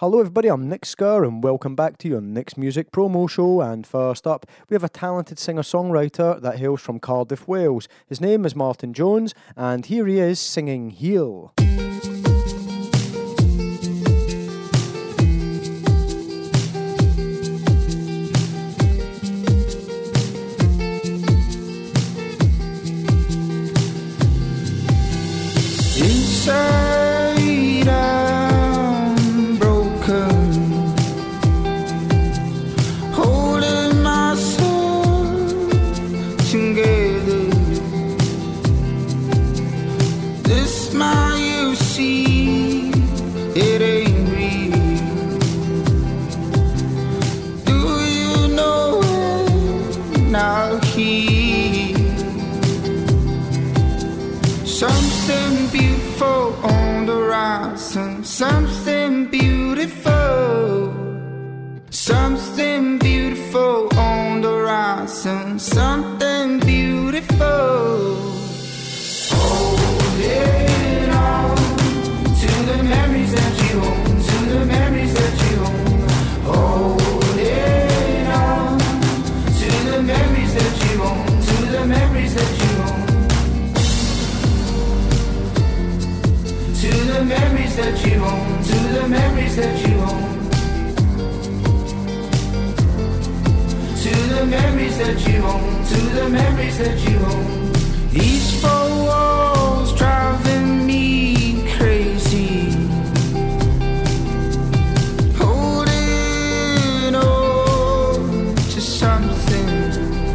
Hello everybody, I'm Nick Skur and welcome back to your Nick's Music promo show. And first up, we have a talented singer-songwriter that hails from Cardiff, Wales. His name is Martin Jones and here he is singing Heal. Inside I'm broken, holding myself together. This smile you see, it ain't real. Do you know when I'll heal? Something beautiful on the horizon, something beautiful. Something beautiful on the horizon, something beautiful. Holding on to the memories that you own, to the memories that you own. Holding on to the memories that you own, to the memories that you own. To the memories that you own, to the memories that you own. To the memories that you own, to the memories that you own. These four walls driving me crazy. Holding on to something.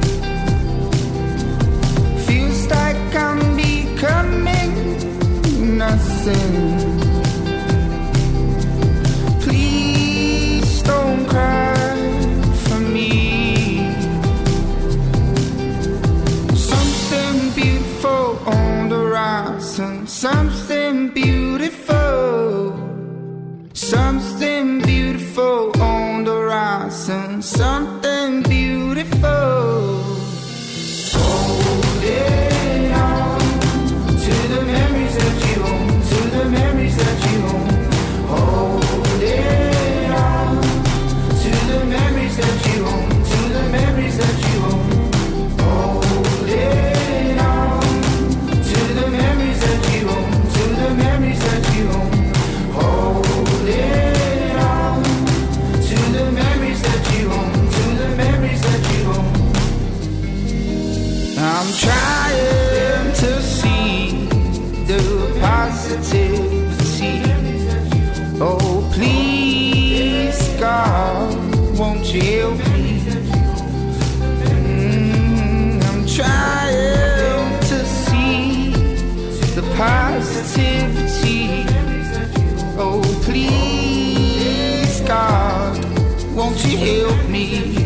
Feels like I'm becoming nothing. Please don't cry for me. Something beautiful on the horizon, something beautiful. Something beautiful on the horizon, something beautiful. Holding on to the memories that you own, to the memories that you own. Holding on to the memories that you own, to the memories that you own. Holding on to the memories that you own, to the memories that you own. Holding on to the memories that you own, to the memories that you own. I'm trying to see the positivity. Oh, please, God, won't you help me? I'm trying to see the positivity. Oh, please, God, won't you help me?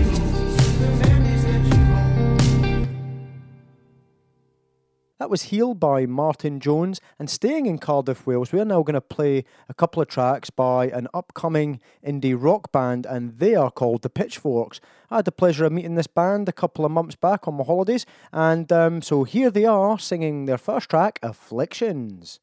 That was Heal by Martin Jones, and staying in Cardiff, Wales, we're now going to play a couple of tracks by an upcoming indie rock band, and they are called The Pitchforks. I had the pleasure of meeting this band a couple of months back on my holidays, and so here they are singing their first track, Afflictions.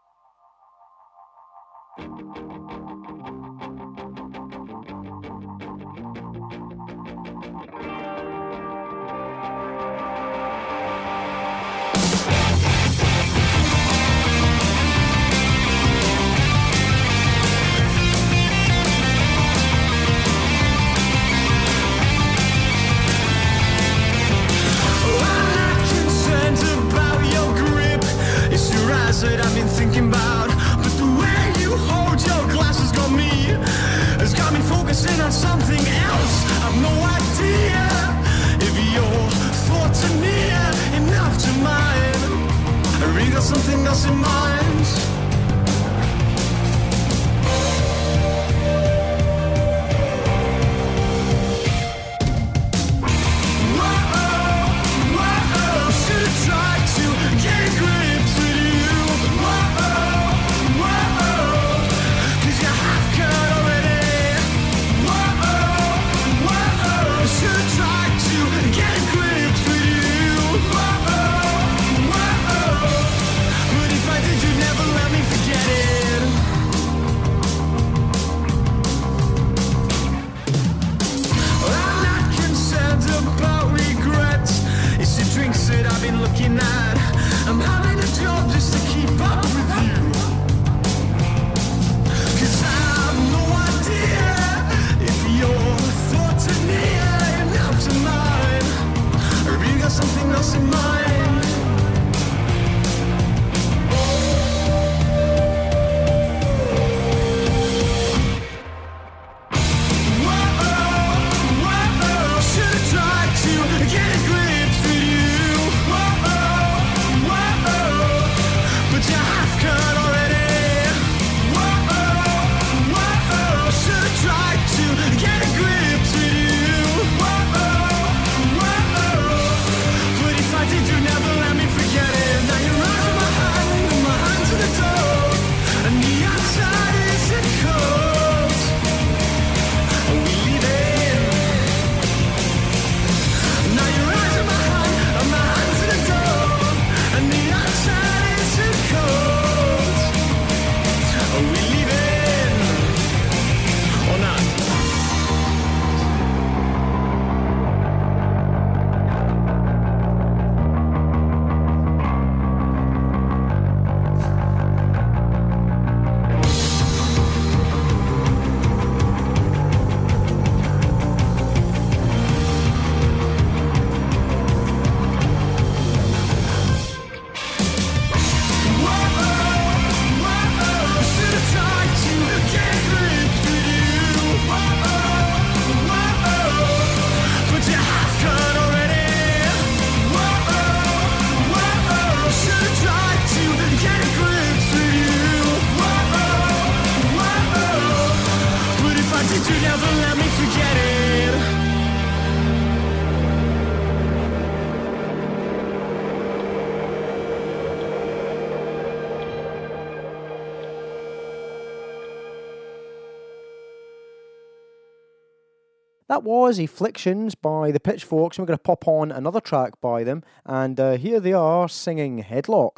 That I've been thinking about, but the way you hold your glasses got me, has got me focusing on something else. I've no idea if your thoughts are near enough to mine, or you got something else in mind. Never let Did you never let me forget it? That was Afflictions by the Pitchforks, and we're going to pop on another track by them, and here they are singing Headlock.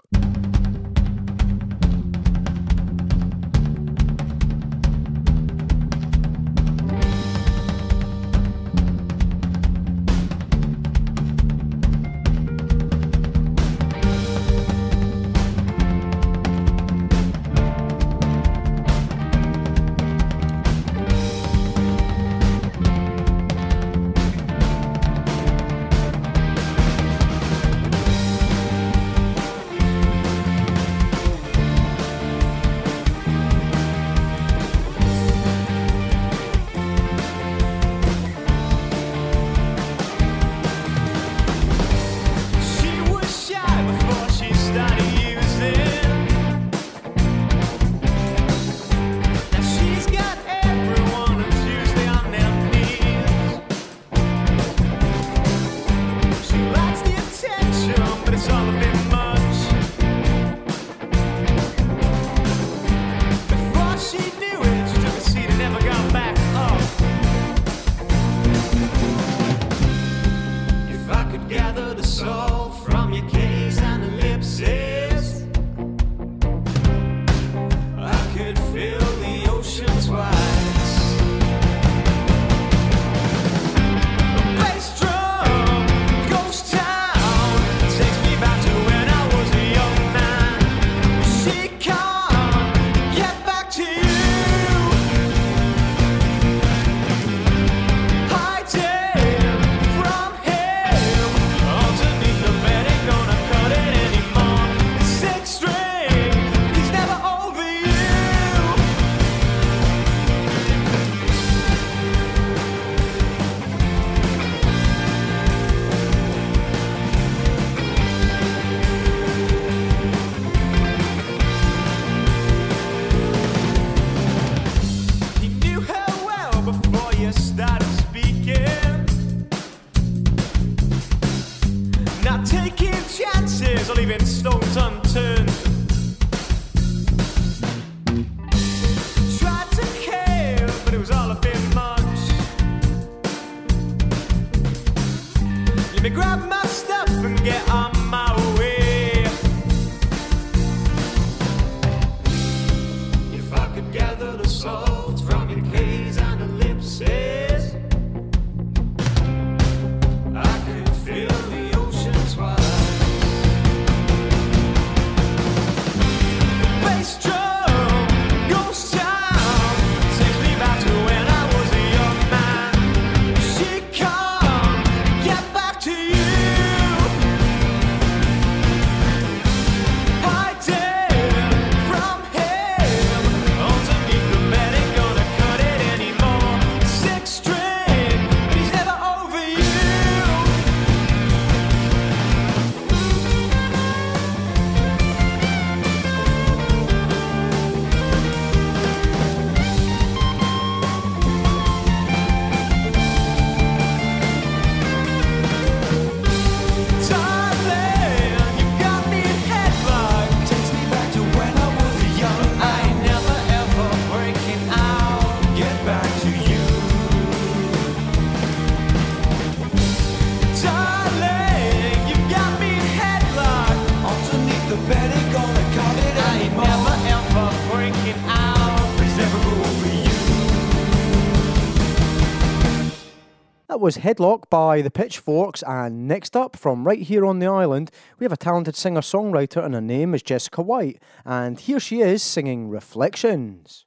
Was Headlock by the Pitchforks, and next up from right here on the island we have a talented singer-songwriter, and her name is Jessica White, and here she is singing Reflections.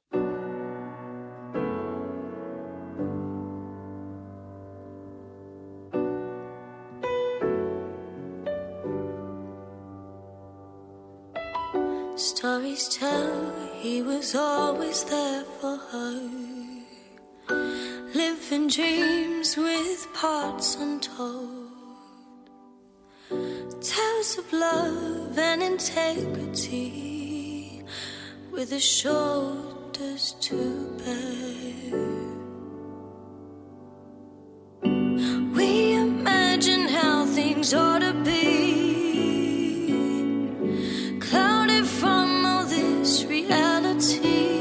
Stories tell he was always there for her, living dreams with parts untold, tales of love and integrity with his shoulders to bear. things ought to be. Clouded from all this reality,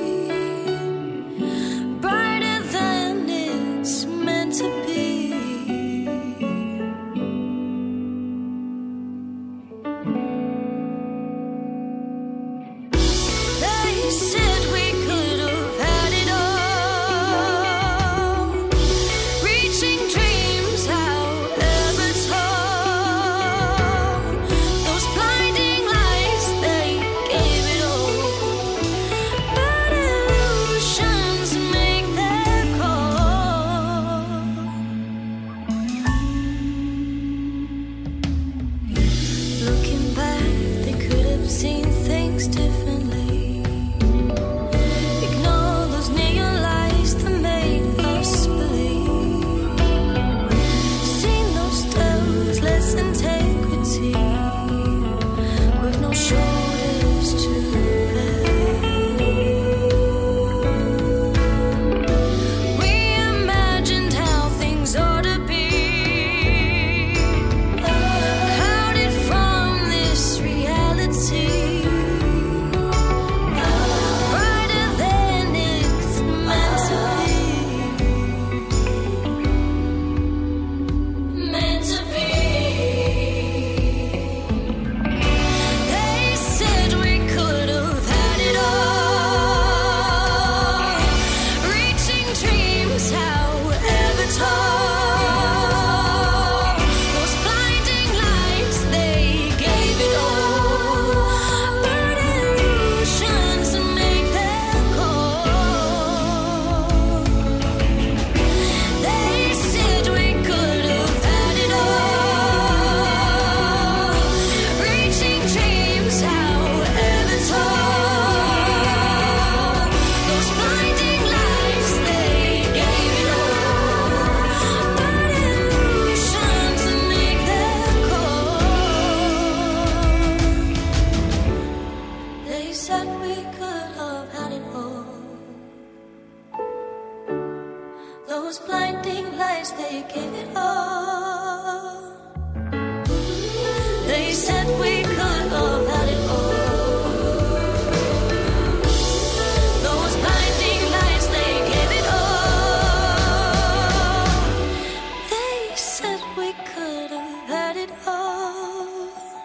brighter than it's meant to be. They said we could have had it all, reaching dreams however tall. Those blinding lights, they gave it all, but illusions make their call. Looking back, they could have seen things differently. Ignore those neon lights that made us believe. Seen those tales, less integrity, with no shoulders to bear. We imagined how things ought to be, clouded from this reality, brighter than it's meant to be. Meant to be. They said we could have had it all, reaching dreams however tall. Those blinding lights, they gave it all, but illusions make their call. They said we could have had it all, reaching dreams however tall. Those blinding lights, they gave it all, but illusions make their call. They said we could have had it all. Those blinding lights, they gave it all. They said we could have had it all. Those blinding lights, they gave it all. They said we could have had it all,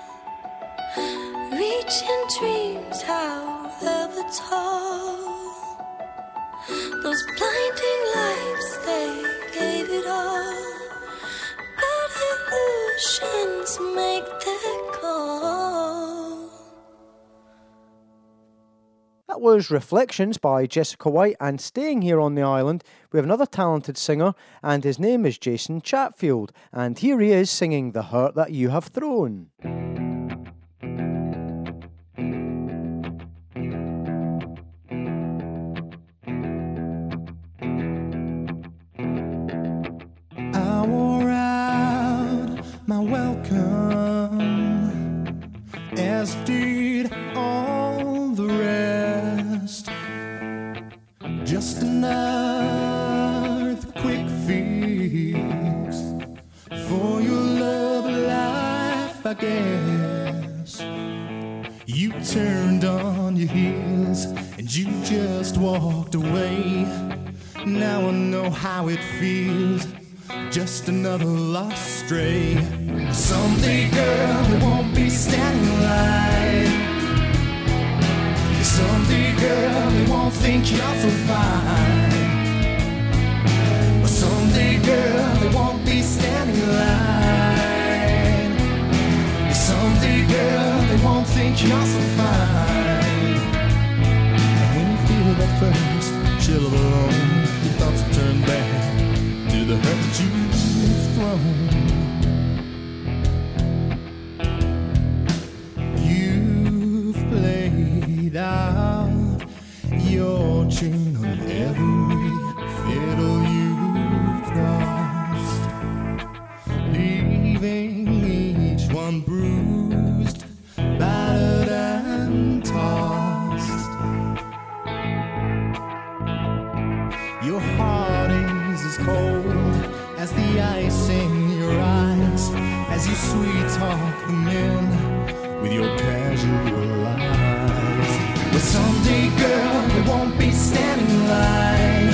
reaching dreams however tall. Those blinding lights, they gave it all, but illusions make their call. That was Reflections by Jessica White, and staying here on the island, we have another talented singer, and his name is Jason Chatfield, and here he is singing The Heart That You Have Thrown. I wore out my welcome, as did all the rest. Just another quick fix for your love life, I guess. You turned on your heels and you just walked away. Now I know how it feels, just another lost stray. Someday, girl, it won't be standing in line. Someday, girl, they won't think you're so fine. Someday, girl, they won't be standing in line. Someday, girl, they won't think you're so fine. And when you feel that first chill of alone, your thoughts will turn back to the hurt that you've thrown. You've played out your tune on every fiddle you've crossed, leaving each one bruised, battered and tossed. Your heart is as cold as the ice in your eyes, as you sweet talk the men with your casual eyes. But someday, girl, they won't be standing in line.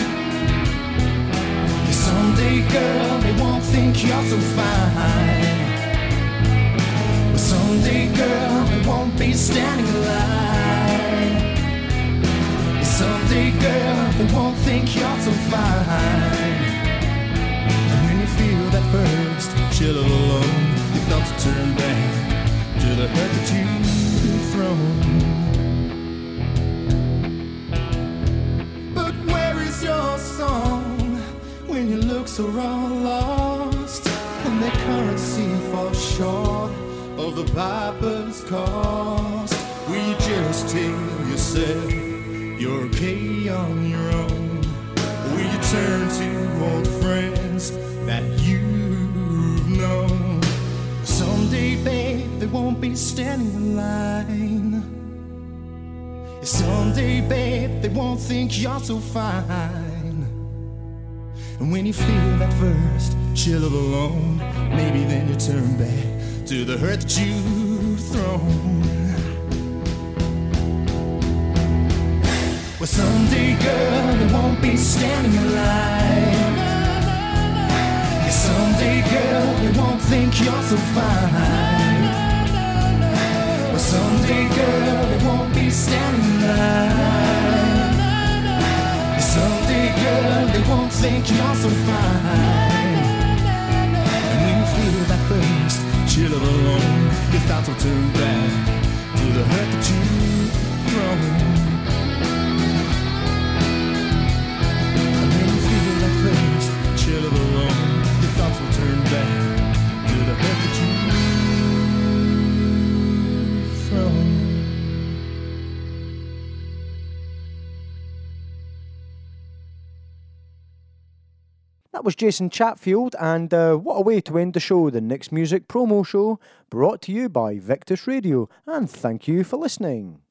Someday, girl, they won't think you're so fine. But someday, girl, they won't be standing in line. Someday, girl, they won't think you're so fine. And when you feel that first chill all alone, you thought to turn back to the hurt that you've thrown. But where is your song when you look so wrong, lost, and the currency falls short of the piper's cost? Will you just tell yourself you're okay on your own? Will you turn to old friends that you've known? Someday, babe, they won't be standing in line. Someday, babe, they won't think you're so fine. And when you feel that first chill of alone, maybe then you turn back to the hurt that you've thrown. Well, someday, girl, they won't be standing in line. Yeah, someday, girl, they won't think you're so fine. Well, someday, girl, they won't be standing in line. Yeah, someday, girl, they won't think you're so fine. And when you feel that first chill of alone, your thoughts will turn back to the hurt that you've thrown. Chill of alone, your thoughts will turn back to the hurt that you've thrown. That was Jason Chatfield, and what a way to end the show, the Nick's Music promo show, brought to you by Victus Radio, and thank you for listening.